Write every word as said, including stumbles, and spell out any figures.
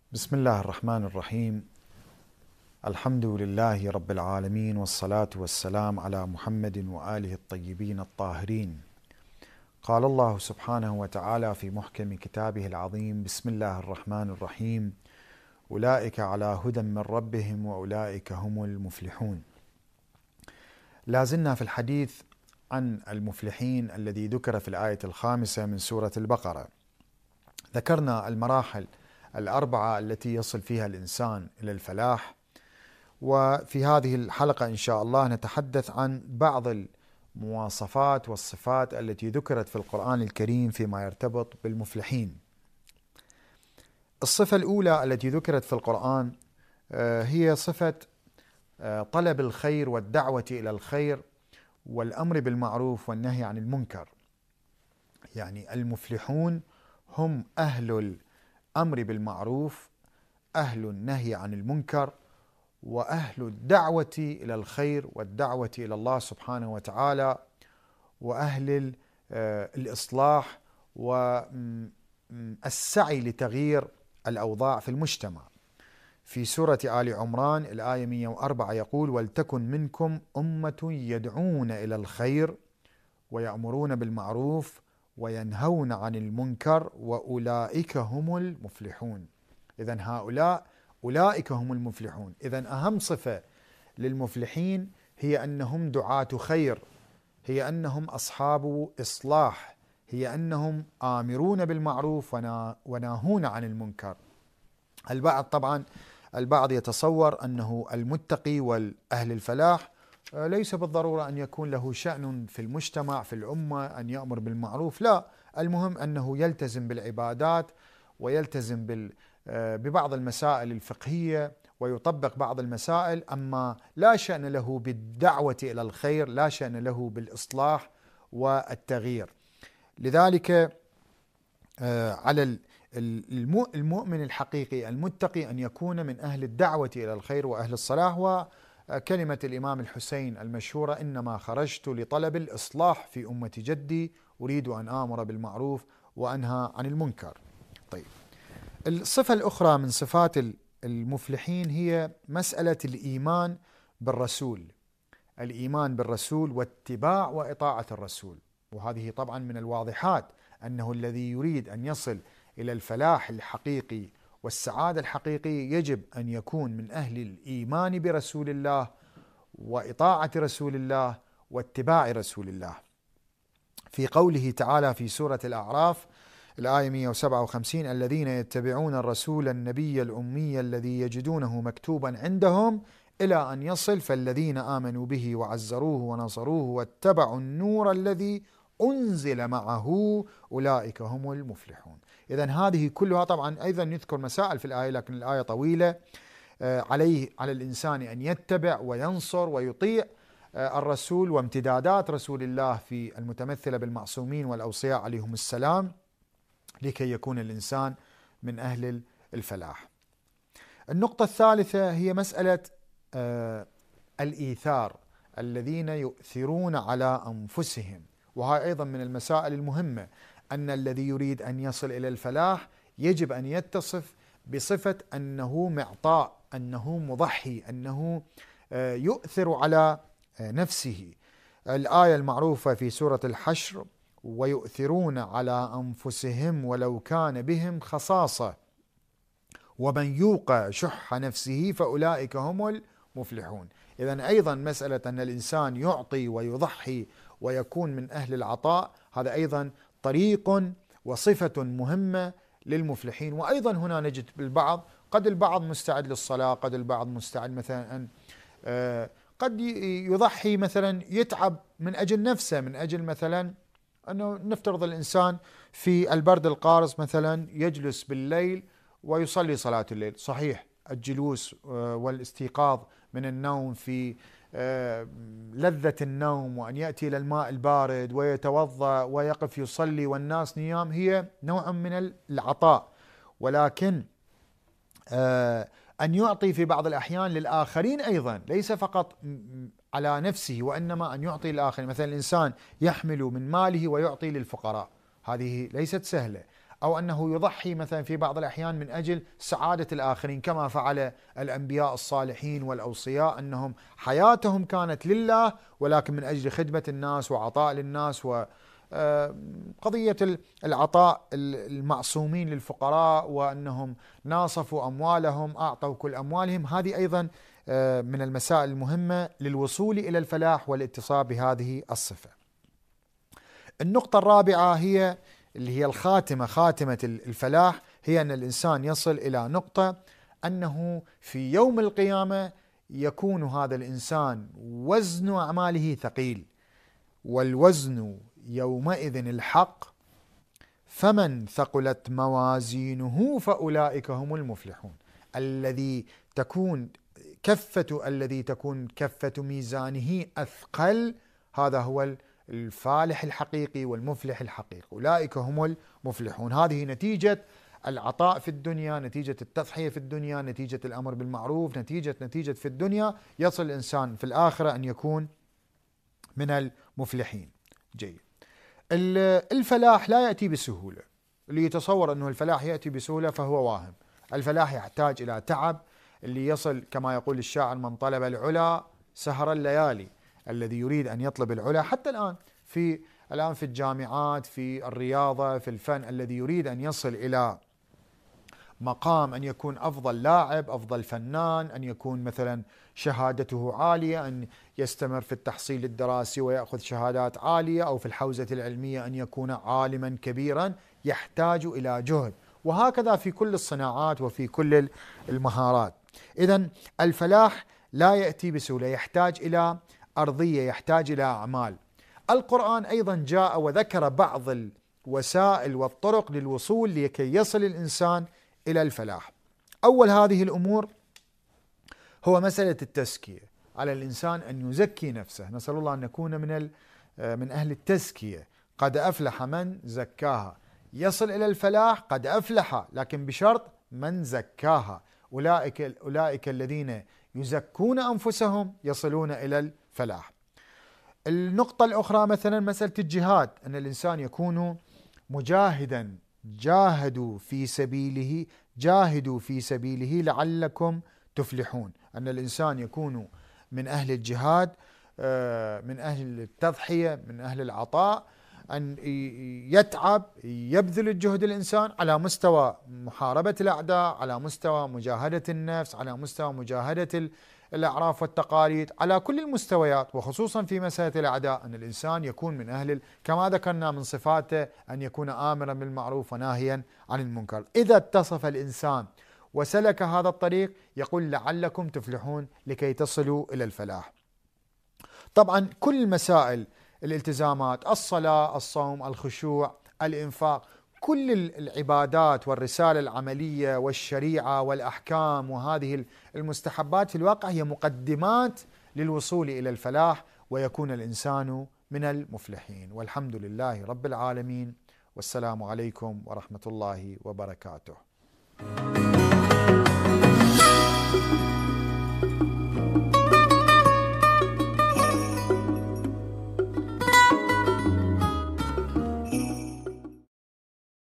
بسم الله الرحمن الرحيم. الحمد لله رب العالمين، والصلاة والسلام على محمد وآله الطيبين الطاهرين. قال الله سبحانه وتعالى في محكم كتابه العظيم: بسم الله الرحمن الرحيم، أولئك على هدى من ربهم وأولئك هم المفلحون. لازلنا في الحديث عن المفلحين الذي ذكر في الآية الخامسة من سورة البقرة. ذكرنا المراحل الأربعة التي يصل فيها الإنسان إلى الفلاح، وفي هذه الحلقة إن شاء الله نتحدث عن بعض المواصفات والصفات التي ذكرت في القرآن الكريم فيما يرتبط بالمفلحين. الصفة الأولى التي ذكرت في القرآن هي صفة طلب الخير والدعوة إلى الخير والأمر بالمعروف والنهي عن المنكر. يعني المفلحون هم أهل الأمر بالمعروف، أهل النهي عن المنكر، وأهل الدعوة إلى الخير والدعوة إلى الله سبحانه وتعالى، وأهل الإصلاح والسعي لتغيير الأوضاع في المجتمع. في سورة آل عمران الآية مئة وأربعة يقول: ولتكن منكم أمة يدعون إلى الخير ويأمرون بالمعروف وينهون عن المنكر وأولئك هم المفلحون. إذن هؤلاء أولئك هم المفلحون. إذن أهم صفة للمفلحين هي أنهم دعاة خير، هي أنهم أصحاب إصلاح، هي أنهم آمرون بالمعروف وناهون عن المنكر. البعض طبعا البعض يتصور أنه المتقي والأهل الفلاح ليس بالضرورة أن يكون له شأن في المجتمع في الأمة أن يأمر بالمعروف، لا، المهم أنه يلتزم بالعبادات ويلتزم بال ببعض المسائل الفقهية ويطبق بعض المسائل، أما لا شأن له بالدعوة إلى الخير، لا شأن له بالإصلاح والتغيير. لذلك على المؤمن الحقيقي المتقي أن يكون من أهل الدعوة إلى الخير وأهل الصلاح. وكلمة الإمام الحسين المشهورة: إنما خرجت لطلب الإصلاح في أمة جدي، أريد أن آمر بالمعروف وأنهى عن المنكر. طيب، الصفة الأخرى من صفات المفلحين هي مسألة الإيمان بالرسول، الإيمان بالرسول واتباع وإطاعة الرسول. وهذه طبعا من الواضحات أنه الذي يريد أن يصل إلى الفلاح الحقيقي والسعادة الحقيقية يجب أن يكون من أهل الإيمان برسول الله وإطاعة رسول الله واتباع رسول الله. في قوله تعالى في سورة الأعراف الآية مئة وسبعة وخمسين: الذين يتبعون الرسول النبي الأمي الذي يجدونه مكتوبا عندهم إلى أن يصل فالذين آمنوا به وعزروه ونصروه واتبعوا النور الذي أنزل معه أولئك هم المفلحون. إذن هذه كلها طبعا أيضا يذكر مسائل في الآية، لكن الآية طويلة. عليه على الإنسان أن يتبع وينصر ويطيع الرسول وامتدادات رسول الله في المتمثلة بالمعصومين والأوصياء عليهم السلام، لكي يكون الإنسان من أهل الفلاح. النقطة الثالثة هي مسألة الإيثار، الذين يؤثرون على أنفسهم. وهي أيضا من المسائل المهمة، أن الذي يريد أن يصل إلى الفلاح يجب أن يتصف بصفة أنه معطاء، أنه مضحي، أنه يؤثر على نفسه. الآية المعروفة في سورة الحشر: ويؤثرون على أنفسهم ولو كان بهم خصاصة ومن يوق شح نفسه فأولئك هم المفلحون. إذن أيضا مسألة أن الإنسان يعطي ويضحي ويكون من أهل العطاء، هذا أيضا طريق وصفة مهمة للمفلحين. وأيضا هنا نجد بالبعض، قد البعض مستعد للصلاة، قد البعض مستعد مثلا أن قد يضحي مثلا يتعب من أجل نفسه، من أجل مثلا أنه نفترض الإنسان في البرد القارس مثلا يجلس بالليل ويصلي صلاة الليل. صحيح الجلوس والاستيقاظ من النوم في لذة النوم وأن يأتي إلى الماء البارد ويتوضأ ويقف يصلي والناس نيام هي نوع من العطاء، ولكن أن يعطي في بعض الأحيان للآخرين أيضا، ليس فقط على نفسه وإنما أن يعطي للآخرين. مثلا الإنسان يحمل من ماله ويعطي للفقراء، هذه ليست سهلة. أو أنه يضحي مثلا في بعض الأحيان من أجل سعادة الآخرين، كما فعل الأنبياء الصالحين والأوصياء، أنهم حياتهم كانت لله ولكن من أجل خدمة الناس وعطاء للناس، وقضية العطاء المعصومين للفقراء، وأنهم ناصفوا أموالهم، أعطوا كل أموالهم. هذه أيضا من المسائل المهمة للوصول إلى الفلاح والاتصاب بهذه الصفة. النقطة الرابعة هي اللي هي الخاتمة، خاتمة الفلاح، هي أن الإنسان يصل إلى نقطة أنه في يوم القيامة يكون هذا الإنسان وزن أعماله ثقيل، والوزن يومئذ الحق، فمن ثقلت موازينه فأولئك هم المفلحون. الذي تكون كفة الذي تكون كفة ميزانه أثقل، هذا هو الفالح الحقيقي والمفلح الحقيقي، أولئك هم المفلحون. هذه نتيجة العطاء في الدنيا، نتيجة التضحية في الدنيا، نتيجة الأمر بالمعروف، نتيجة نتيجة في الدنيا، يصل الإنسان في الآخرة أن يكون من المفلحين. جيد. الفلاح لا يأتي بسهولة، اللي يتصور أنه الفلاح يأتي بسهولة فهو واهم. الفلاح يحتاج إلى تعب، اللي يصل كما يقول الشاعر: من طلب العلا سهر الليالي. الذي يريد أن يطلب العلا حتى الآن في الآن في الجامعات، في الرياضة، في الفن، الذي يريد أن يصل إلى مقام أن يكون أفضل لاعب، أفضل فنان، أن يكون مثلا شهادته عالية، أن يستمر في التحصيل الدراسي ويأخذ شهادات عالية، أو في الحوزة العلمية أن يكون عالما كبيرا، يحتاج إلى جهد. وهكذا في كل الصناعات وفي كل المهارات. إذن الفلاح لا يأتي بسهولة، يحتاج إلى أرضية، يحتاج إلى أعمال. القرآن أيضا جاء وذكر بعض الوسائل والطرق للوصول لكي يصل الإنسان إلى الفلاح. أول هذه الأمور هو مسألة التزكية. على الإنسان أن يزكي نفسه. نسأل الله أن نكون من من أهل التزكية. قد أفلح من زكاها. يصل إلى الفلاح قد أفلح، لكن بشرط من زكاها. أولئك أولئك الذين يزكون أنفسهم يصلون إلى الفلاح. النقطة الأخرى مثلا مسألة الجهاد، أن الإنسان يكون مجاهدا. جاهدوا في سبيله جاهدوا في سبيله لعلكم تفلحون. أن الإنسان يكون من أهل الجهاد، من أهل التضحية، من أهل العطاء، أن يتعب، يبذل الجهد الإنسان على مستوى محاربة الأعداء، على مستوى مجاهدة النفس، على مستوى مجاهدة الأعراف والتقاليد، على كل المستويات، وخصوصا في مسألة الأعداء أن الإنسان يكون من أهل كما ذكرنا من صفاته أن يكون آمرا بالمعروف وناهيا عن المنكر. إذا اتصف الإنسان وسلك هذا الطريق يقول لعلكم تفلحون لكي تصلوا إلى الفلاح. طبعا كل المسائل، الالتزامات، الصلاة، الصوم، الخشوع، الإنفاق، كل العبادات والرسالة العملية والشريعة والأحكام وهذه المستحبات في الواقع هي مقدمات للوصول إلى الفلاح ويكون الإنسان من المفلحين. والحمد لله رب العالمين، والسلام عليكم ورحمة الله وبركاته.